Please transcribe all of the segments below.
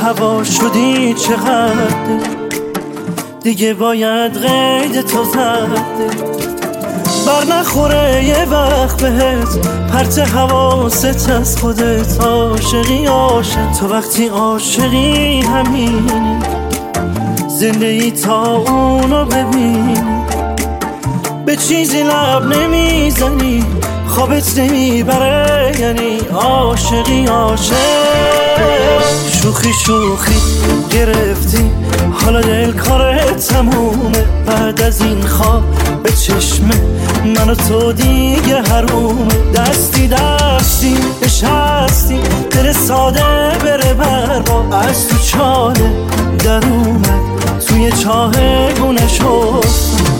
هوا شدی چقدر دیگه باید قید تو زده بر نخوره یه وقت بهت پرت حواست از خودت عاشقی عاشق تو وقتی عاشقی همینی زنده ای تا اونو ببینی به چیزی لب نمیزنی خوابت نمیبره یعنی عاشقی عاشق شوخی شوخی گرفتی حالا دل کارت تمومه بعد از این خواب به چشمه من و تو دیگه حرومه دستی دستی نشستی دل ساده بره برا از تو چاله در اومد توی چاه گونه شد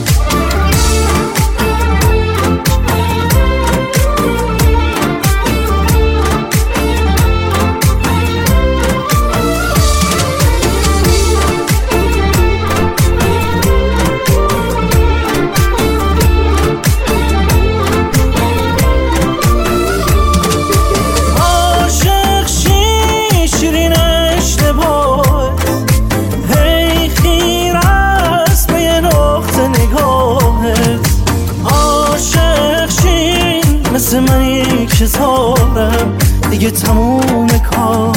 مثل منی که زارم دیگه تموم کارم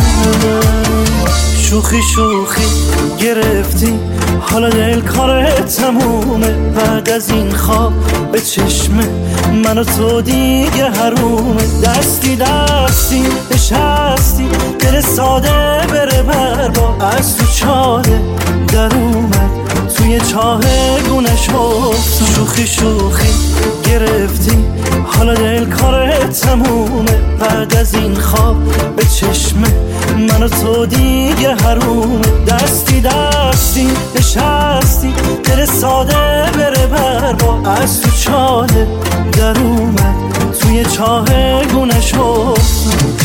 شوخی شوخی گرفتی حالا دل کارت تمومه بعد از این خواب به چشمه من و تو دیگه حرومه دستی دستی نشستی دل ساده بره بربا از تو چاله در اومد توی چاه گونه شد شوخی شوخی گرفتی حالا دل کارت تمومه بعد از این خواب به چشمه من و تو دیگه حرومه دستی دستی نشستی دل ساده بره بربا از تو چاله در اومد توی چاه گونه شد